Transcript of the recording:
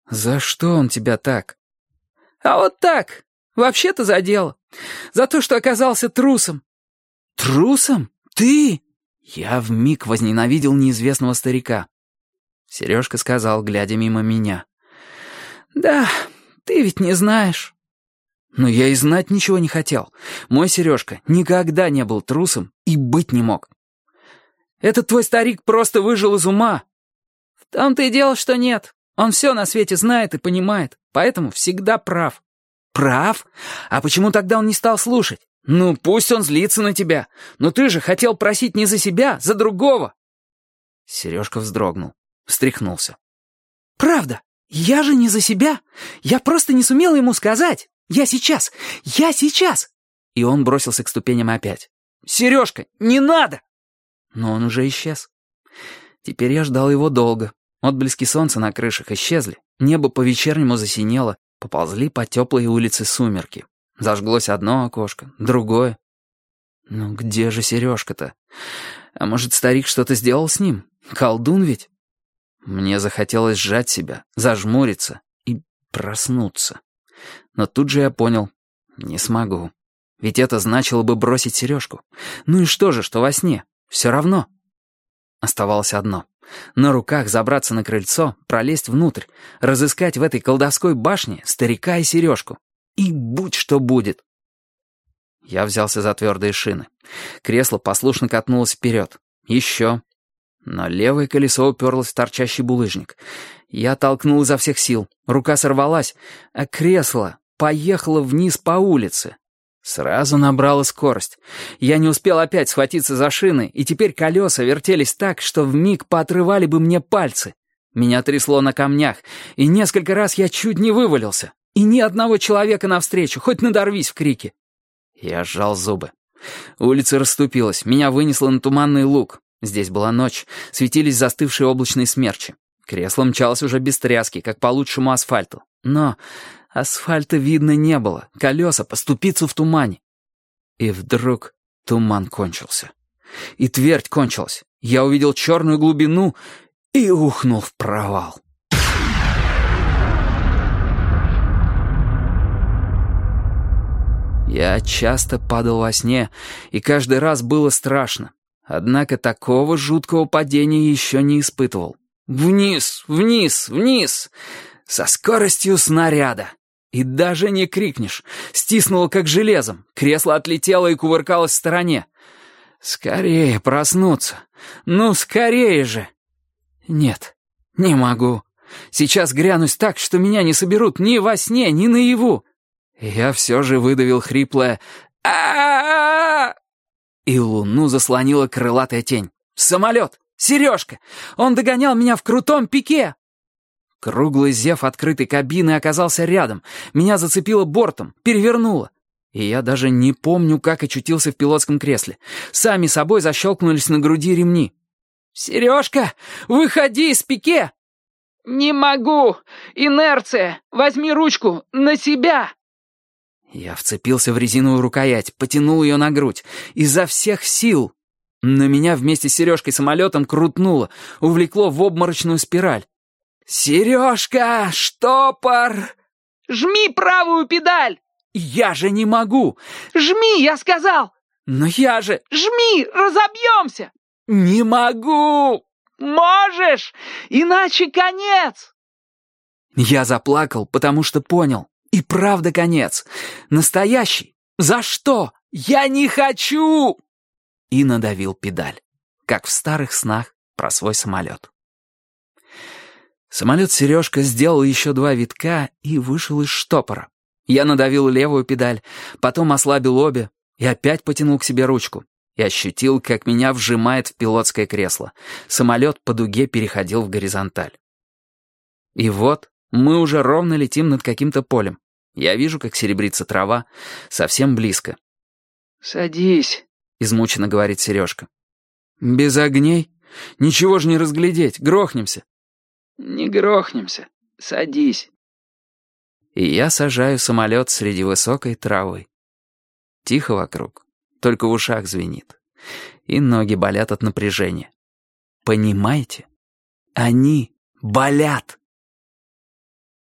«За что он тебя так?» «А вот так. Вообще-то за дело. За то, что оказался трусом». «Трусом? Ты?» Я вмиг возненавидел неизвестного старика. Сережка сказал, глядя мимо меня. «Да, ты ведь не знаешь». Но я и знать ничего не хотел. Мой Сережка никогда не был трусом и быть не мог. «Этот твой старик просто выжил из ума». «В том-то и дело, что нет. Он все на свете знает и понимает, поэтому всегда прав». «Прав? А почему тогда он не стал слушать? Ну, пусть он злится на тебя. Но ты же хотел просить не за себя, за другого». Сережка вздрогнул, встряхнулся. «Правда, я же не за себя. Я просто не сумела ему сказать. Я сейчас. И он бросился к ступеням опять. «Сережка, не надо!» Но он уже исчез. Теперь я ждал его долго. Отблески солнца на крышах исчезли. Небо по-вечернему засинело. Поползли по теплой улице сумерки. Зажглось одно окошко, другое. Ну где же Сережка-то? А может, старик что-то сделал с ним? Колдун ведь? Мне захотелось сжать себя, зажмуриться и проснуться. Но тут же я понял, не смогу. Ведь это значило бы бросить Сережку. Ну и что же, что во сне? Все равно. Оставалось одно. На руках забраться на крыльцо, пролезть внутрь, разыскать в этой колдовской башне старика и Сережку. И будь что будет. Я взялся за твердые шины. Кресло послушно катнулось вперед. Еще. Но левое колесо уперлось в торчащий булыжник. Я толкнул изо всех сил. Рука сорвалась, а кресло поехало вниз по улице. Сразу набрало скорость. Я не успел опять схватиться за шины, и теперь колеса вертелись так, что вмиг поотрывали бы мне пальцы. Меня трясло на камнях, и несколько раз я чуть не вывалился. И ни одного человека навстречу, хоть надорвись в крике. Я сжал зубы. Улица расступилась, меня вынесло на туманный луг. Здесь была ночь, светились застывшие облачные смерчи. Кресло мчалось уже без тряски, как по лучшему асфальту. Но асфальта видно не было, колеса по ступицу в тумане. И вдруг туман кончился. И твердь кончилась. Я увидел черную глубину и ухнул в провал. Я часто падал во сне, и каждый раз было страшно. Однако такого жуткого падения еще не испытывал. Вниз, вниз, вниз, со скоростью снаряда. И даже не крикнешь. Стиснуло как железом. Кресло отлетело и кувыркалось в стороне. Скорее проснуться. Ну, скорее же. Нет, не могу. Сейчас грянусь так, что меня не соберут ни во сне, ни наяву. Я все же выдавил хриплое «А-а-а!» И луну заслонила крылатая тень. Самолет! Сережка! Он догонял меня в крутом пике! Круглый зев открытой кабины оказался рядом. Меня зацепило бортом, перевернуло. И я даже не помню, как очутился в пилотском кресле. Сами собой защелкнулись на груди ремни. «Сережка, выходи из пике!» «Не могу! Инерция! Возьми ручку! На себя!» Я вцепился в резиновую рукоять, потянул ее на грудь. Изо всех сил. Но меня вместе с Сережкой самолетом крутнуло, увлекло в обморочную спираль. «Сережка! Штопор!» «Жми правую педаль!» «Я же не могу!» «Жми, я сказал!» «Но я же...» «Жми, разобьемся!» «Не могу!» «Можешь! Иначе конец!» Я заплакал, потому что понял. И правда конец. Настоящий. За что? Я не хочу! И надавил педаль. Как в старых снах про свой самолет. Самолет Сережка сделал еще 2 витка и вышел из штопора. Я надавил левую педаль, потом ослабил обе и опять потянул к себе ручку. И ощутил, как меня вжимает в пилотское кресло. Самолет по дуге переходил в горизонталь. И вот мы уже ровно летим над каким-то полем. Я вижу, как серебрится трава, совсем близко. «Садись», — измученно говорит Сережка. «Без огней? Ничего же не разглядеть, грохнемся». «Не грохнемся, садись». И я сажаю самолет среди высокой травы. Тихо вокруг, только в ушах звенит. И ноги болят от напряжения. Понимаете? Они болят.